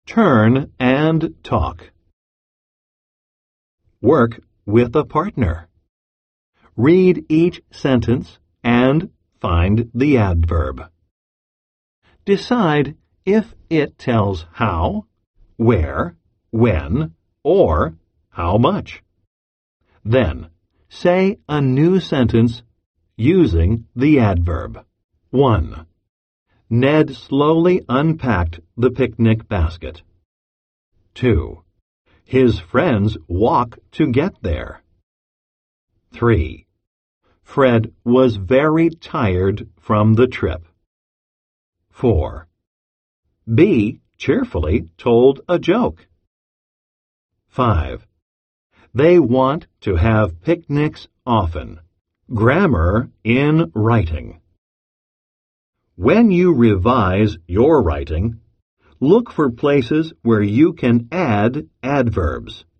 Turn and talk. Work with a partner. Read each sentence and find the adverb. Decide if it tells how, where, when, or how much. Then, say a new sentence using the adverb. 1. Ned slowly unpacked the picnic basket. 2. His friends walk to get there. 3. Fred was very tired from the trip. 4. B cheerfully told a joke. 5. They want to have picnics often. Grammar in writing. When you revise your writing, look for places where you can add adverbs.